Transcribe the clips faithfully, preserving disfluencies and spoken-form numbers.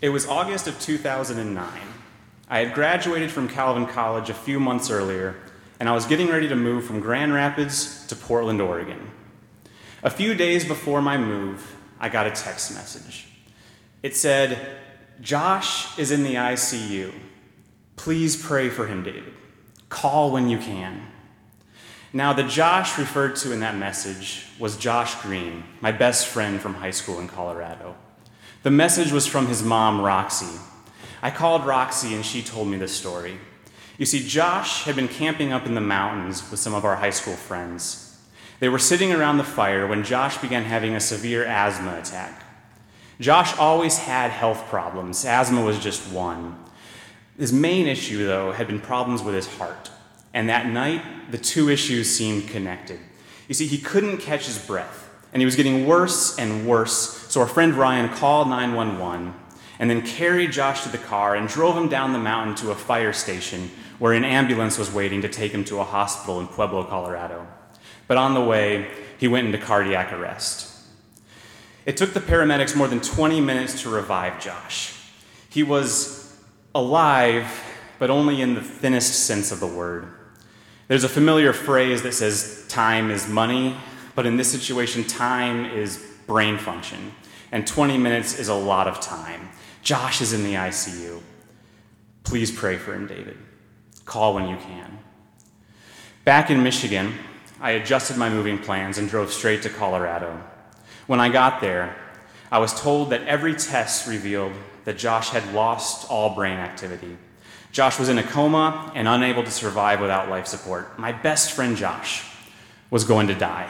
It was August of two thousand nine. I had graduated from Calvin College a few months earlier, and I was getting ready to move from Grand Rapids to Portland, Oregon. A few days before my move, I got a text message. It said, "Josh is in the I C U. Please pray for him, David. Call when you can." Now, the Josh referred to in that message was Josh Green, my best friend from high school in Colorado. The message was from his mom, Roxy. I called Roxy and she told me the story. You see, Josh had been camping up in the mountains with some of our high school friends. They were sitting around the fire when Josh began having a severe asthma attack. Josh always had health problems. Asthma was just one. His main issue, though, had been problems with his heart. And that night, the two issues seemed connected. You see, he couldn't catch his breath, and he was getting worse and worse, so our friend Ryan called nine one one and then carried Josh to the car and drove him down the mountain to a fire station where an ambulance was waiting to take him to a hospital in Pueblo, Colorado. But on the way, he went into cardiac arrest. It took the paramedics more than twenty minutes to revive Josh. He was alive, but only in the thinnest sense of the word. There's a familiar phrase that says time is money, but in this situation, time is brain function, and twenty minutes is a lot of time. Josh is in the I C U. Please pray for him, David. Call when you can. Back in Michigan, I adjusted my moving plans and drove straight to Colorado. When I got there, I was told that every test revealed that Josh had lost all brain activity. Josh was in a coma and unable to survive without life support. My best friend Josh was going to die.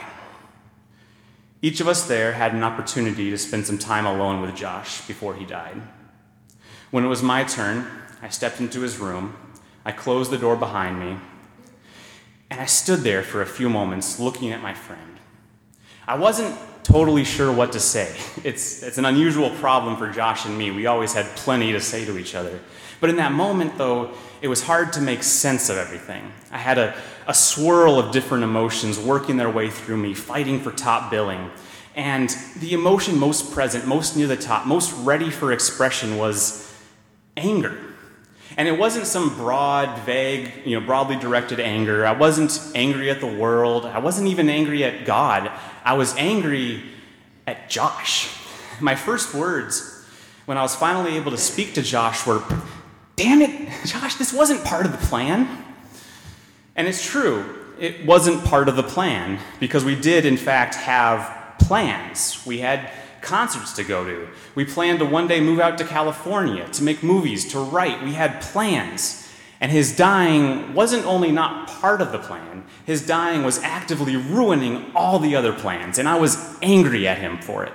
Each of us there had an opportunity to spend some time alone with Josh before he died. When it was my turn, I stepped into his room, I closed the door behind me, and I stood there for a few moments looking at my friend. I wasn't totally sure what to say. It's, it's an unusual problem for Josh and me. We always had plenty to say to each other. But in that moment, though, it was hard to make sense of everything. I had a, a swirl of different emotions working their way through me, fighting for top billing. And the emotion most present, most near the top, most ready for expression was anger. And it wasn't some broad, vague, you know, broadly directed anger. I wasn't angry at the world. I wasn't even angry at God. I was angry at Josh. My first words when I was finally able to speak to Josh were, "Damn it, Josh, this wasn't part of the plan." And it's true, it wasn't part of the plan, because we did, in fact, have plans. We had concerts to go to. We planned to one day move out to California, to make movies, to write. We had plans. And his dying wasn't only not part of the plan, his dying was actively ruining all the other plans, and I was angry at him for it.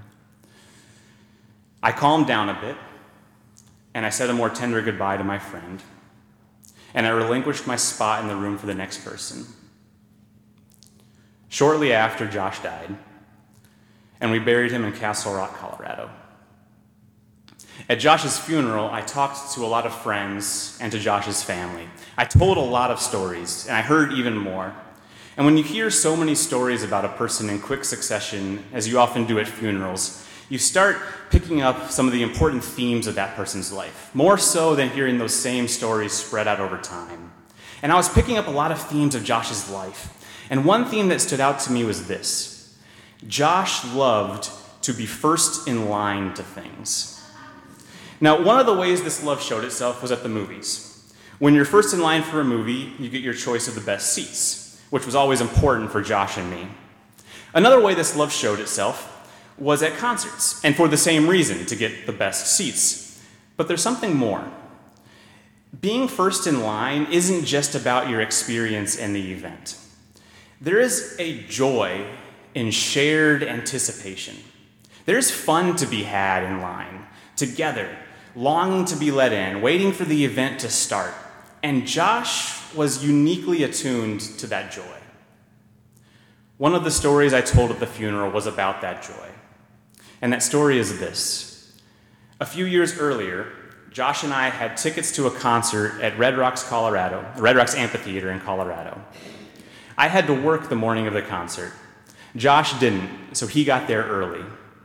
I calmed down a bit, and I said a more tender goodbye to my friend, and I relinquished my spot in the room for the next person. Shortly after, Josh died, and we buried him in Castle Rock, Colorado. At Josh's funeral, I talked to a lot of friends and to Josh's family. I told a lot of stories, and I heard even more. And when you hear so many stories about a person in quick succession, as you often do at funerals, you start picking up some of the important themes of that person's life, more so than hearing those same stories spread out over time. And I was picking up a lot of themes of Josh's life. And one theme that stood out to me was this: Josh loved to be first in line to things. Now, one of the ways this love showed itself was at the movies. When you're first in line for a movie, you get your choice of the best seats, which was always important for Josh and me. Another way this love showed itself was at concerts, and for the same reason, to get the best seats. But there's something more. Being first in line isn't just about your experience in the event. There is a joy in shared anticipation. There's fun to be had in line, together, longing to be let in, waiting for the event to start. And Josh was uniquely attuned to that joy. One of the stories I told at the funeral was about that joy. And that story is this. A few years earlier, Josh and I had tickets to a concert at Red Rocks, Colorado, Red Rocks Amphitheater in Colorado. I had to work the morning of the concert. Josh didn't, so he got there early.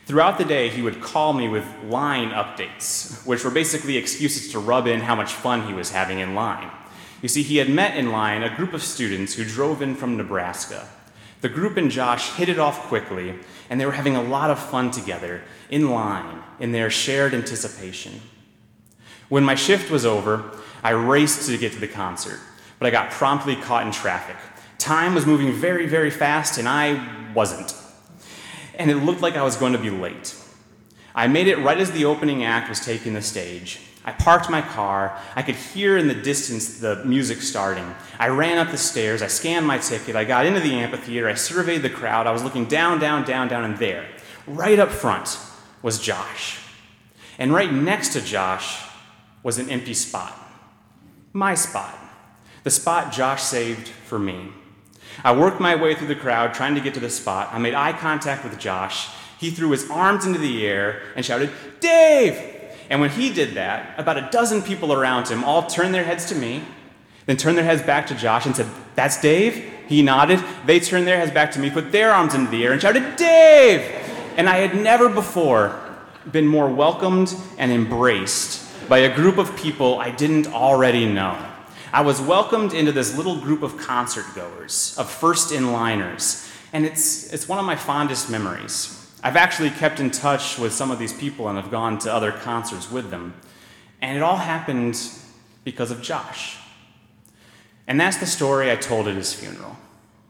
Throughout the day, he would call me with line updates, which were basically excuses to rub in how much fun he was having in line. You see, he had met in line a group of students who drove in from Nebraska. The group and Josh hit it off quickly, and they were having a lot of fun together, in line, in their shared anticipation. When my shift was over, I raced to get to the concert, but I got promptly caught in traffic. Time was moving very, very fast, and I wasn't. And it looked like I was going to be late. I made it right as the opening act was taking the stage. I parked my car. I could hear in the distance the music starting. I ran up the stairs. I scanned my ticket. I got into the amphitheater. I surveyed the crowd. I was looking down, down, down, down, and there, right up front, was Josh. And right next to Josh was an empty spot. My spot. The spot Josh saved for me. I worked my way through the crowd trying to get to the spot. I made eye contact with Josh. He threw his arms into the air and shouted, "Dave!" And when he did that, about a dozen people around him all turned their heads to me, then turned their heads back to Josh and said, "That's Dave?" He nodded. They turned their heads back to me, put their arms into the air and shouted, "Dave!" And I had never before been more welcomed and embraced by a group of people I didn't already know. I was welcomed into this little group of concert goers, of first-in-liners, and it's, it's one of my fondest memories. I've actually kept in touch with some of these people and have gone to other concerts with them, and it all happened because of Josh. And that's the story I told at his funeral.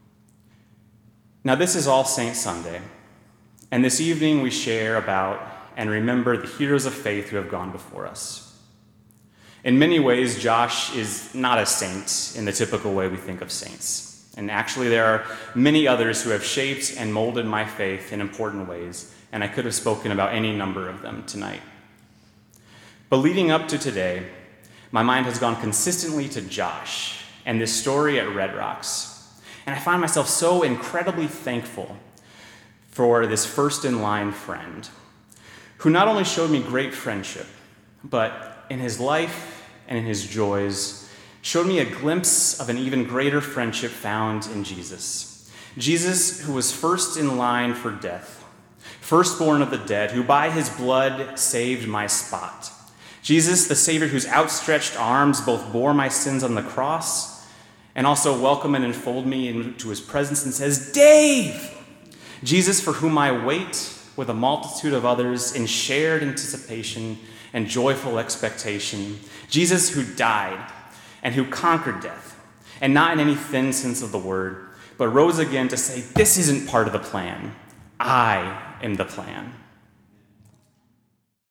Now, this is All Saints Sunday, and this evening we share about and remember the heroes of faith who have gone before us. In many ways, Josh is not a saint in the typical way we think of saints. And actually, there are many others who have shaped and molded my faith in important ways, and I could have spoken about any number of them tonight. But leading up to today, my mind has gone consistently to Josh and this story at Red Rocks. And I find myself so incredibly thankful for this first-in-line friend who not only showed me great friendship, but in his life and in his joys, showed me a glimpse of an even greater friendship found in Jesus. Jesus, who was first in line for death, firstborn of the dead, who by his blood saved my spot. Jesus, the Savior whose outstretched arms both bore my sins on the cross and also welcome and enfold me into his presence and says, "Dave!" Jesus, for whom I wait with a multitude of others in shared anticipation and joyful expectation. Jesus who died and who conquered death, and not in any thin sense of the word, but rose again to say, this isn't part of the plan. I am the plan.